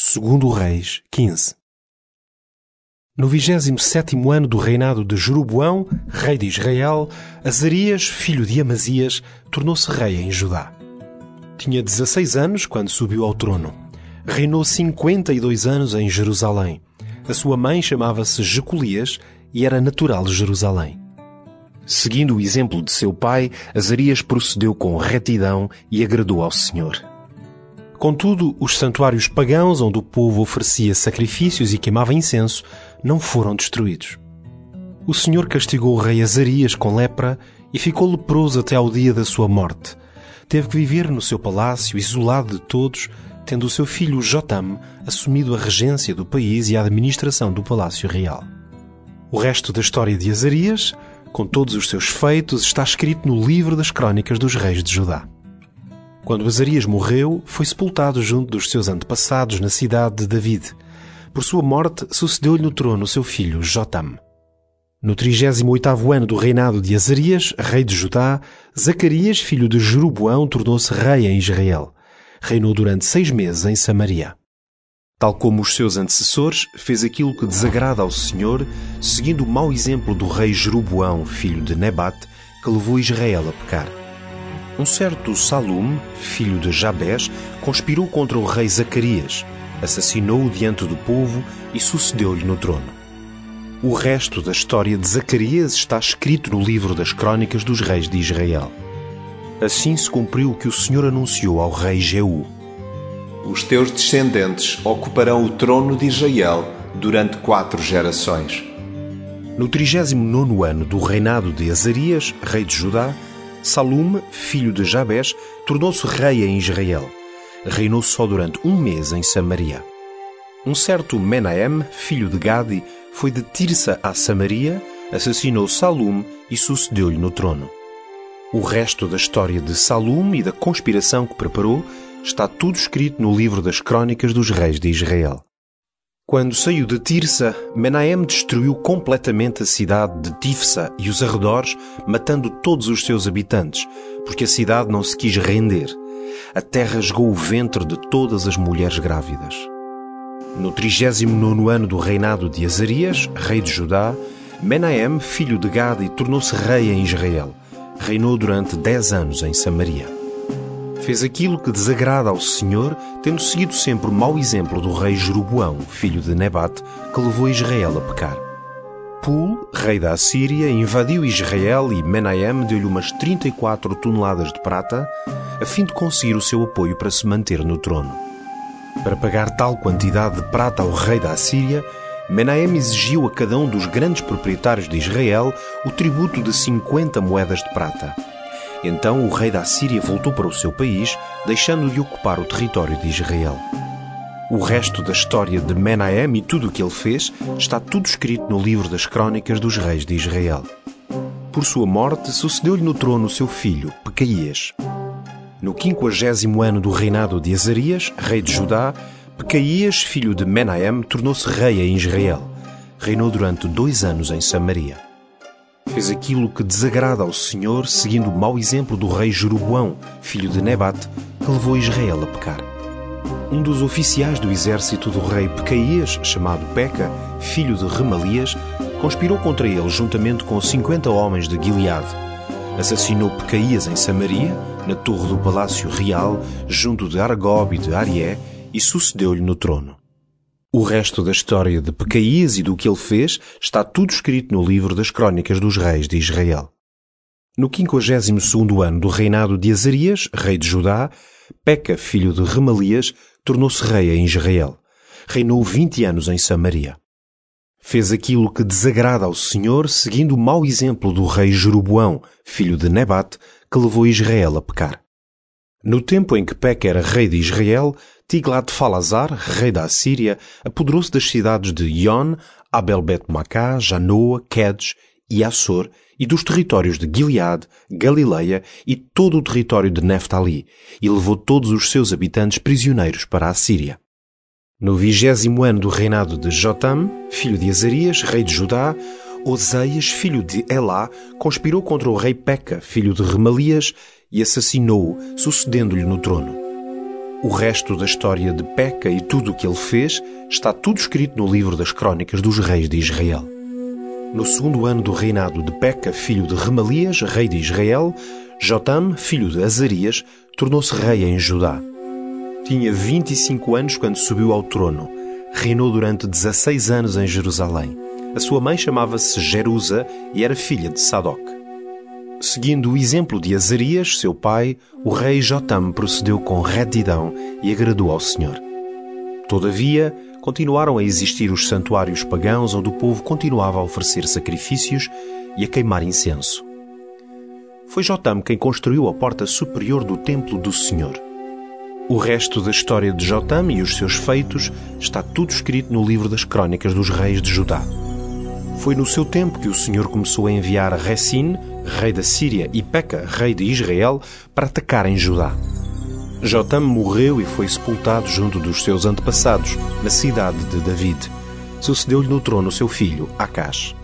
Segundo Reis 15. No 27º ano do reinado de Jeroboão, rei de Israel, Azarias, filho de Amazias, tornou-se rei em Judá. Tinha 16 anos quando subiu ao trono. Reinou 52 anos em Jerusalém. A sua mãe chamava-se Jecolias e era natural de Jerusalém. Seguindo o exemplo de seu pai, Azarias procedeu com retidão e agradou ao Senhor. Contudo, os santuários pagãos, onde o povo oferecia sacrifícios e queimava incenso, não foram destruídos. O Senhor castigou o rei Azarias com lepra e ficou leproso até ao dia da sua morte. Teve que viver no seu palácio, isolado de todos, tendo o seu filho Jotam assumido a regência do país e a administração do palácio real. O resto da história de Azarias, com todos os seus feitos, está escrito no livro das Crônicas dos Reis de Judá. Quando Azarias morreu, foi sepultado junto dos seus antepassados na cidade de David. Por sua morte, sucedeu-lhe no trono seu filho Jotam. No 38º ano do reinado de Azarias, rei de Judá, Zacarias, filho de Jeroboão, tornou-se rei em Israel. Reinou durante 6 meses em Samaria. Tal como os seus antecessores, fez aquilo que desagrada ao Senhor, seguindo o mau exemplo do rei Jeroboão, filho de Nebate, que levou Israel a pecar. Um certo Salum, filho de Jabés, conspirou contra o rei Zacarias, assassinou-o diante do povo e sucedeu-lhe no trono. O resto da história de Zacarias está escrito no livro das Crônicas dos Reis de Israel. Assim se cumpriu o que o Senhor anunciou ao rei Jeú. Os teus descendentes ocuparão o trono de Israel durante 4 gerações. No 39º ano do reinado de Azarias, rei de Judá, Salum, filho de Jabés, tornou-se rei em Israel. Reinou só durante 1 mês em Samaria. Um certo Menahem, filho de Gadi, foi de Tirsa a Samaria, assassinou Salum e sucedeu-lhe no trono. O resto da história de Salum e da conspiração que preparou está tudo escrito no livro das Crônicas dos Reis de Israel. Quando saiu de Tirsa, Menahem destruiu completamente a cidade de Tifsa e os arredores, matando todos os seus habitantes, porque a cidade não se quis render. A terra rasgou o ventre de todas as mulheres grávidas. No 39º ano do reinado de Azarias, rei de Judá, Menahem, filho de Gadi, tornou-se rei em Israel. Reinou durante 10 anos em Samaria. Fez aquilo que desagrada ao Senhor, tendo seguido sempre o mau exemplo do rei Jeroboão, filho de Nebate, que levou Israel a pecar. Pul, rei da Assíria, invadiu Israel e Menahem deu-lhe umas 34 toneladas de prata, a fim de conseguir o seu apoio para se manter no trono. Para pagar tal quantidade de prata ao rei da Assíria, Menahem exigiu a cada um dos grandes proprietários de Israel o tributo de 50 moedas de prata. Então o rei da Assíria voltou para o seu país, deixando-lhe ocupar o território de Israel. O resto da história de Menahem e tudo o que ele fez está tudo escrito no livro das Crônicas dos Reis de Israel. Por sua morte, sucedeu-lhe no trono o seu filho, Pecaías. No 50º ano do reinado de Azarias, rei de Judá, Pecaías, filho de Menahem, tornou-se rei em Israel. Reinou durante 2 anos em Samaria. Fez aquilo que desagrada ao Senhor, seguindo o mau exemplo do rei Jeroboão, filho de Nebate, que levou Israel a pecar. Um dos oficiais do exército do rei Pecaías, chamado Peca, filho de Remalias, conspirou contra ele juntamente com 50 homens de Gileade. Assassinou Pecaías em Samaria, na torre do palácio real, junto de Argob e de Arié, e sucedeu-lhe no trono. O resto da história de Pecaías e do que ele fez está tudo escrito no livro das Crônicas dos Reis de Israel. No 52º ano do reinado de Azarias, rei de Judá, Peca, filho de Remalias, tornou-se rei em Israel. Reinou 20 anos em Samaria. Fez aquilo que desagrada ao Senhor, seguindo o mau exemplo do rei Jeroboão, filho de Nebate, que levou Israel a pecar. No tempo em que Peca era rei de Israel, Tiglat-Falazar, rei da Assíria, apoderou-se das cidades de Ion, Abel-Bet-Macá, Janoa, Quedes e Assor e dos territórios de Gileade, Galileia e todo o território de Neftali, e levou todos os seus habitantes prisioneiros para a Assíria. No 20º ano do reinado de Jotam, filho de Azarias, rei de Judá, Oseias, filho de Elá, conspirou contra o rei Peca, filho de Remalias, e assassinou-o, sucedendo-lhe no trono. O resto da história de Peca e tudo o que ele fez está tudo escrito no livro das Crônicas dos Reis de Israel. No 2º ano do reinado de Peca, filho de Remalias, rei de Israel, Jotam, filho de Azarias, tornou-se rei em Judá. Tinha 25 anos quando subiu ao trono. Reinou durante 16 anos em Jerusalém. A sua mãe chamava-se Jerusa e era filha de Sadoc. Seguindo o exemplo de Azarias, seu pai, o rei Jotam procedeu com retidão e agradou ao Senhor. Todavia, continuaram a existir os santuários pagãos onde o povo continuava a oferecer sacrifícios e a queimar incenso. Foi Jotam quem construiu a porta superior do templo do Senhor. O resto da história de Jotam e os seus feitos está tudo escrito no livro das Crônicas dos Reis de Judá. Foi no seu tempo que o Senhor começou a enviar Rezim, rei da Síria, e Peca, rei de Israel, para atacarem Judá. Jotam morreu e foi sepultado junto dos seus antepassados, na cidade de David. Sucedeu-lhe no trono seu filho, Acás.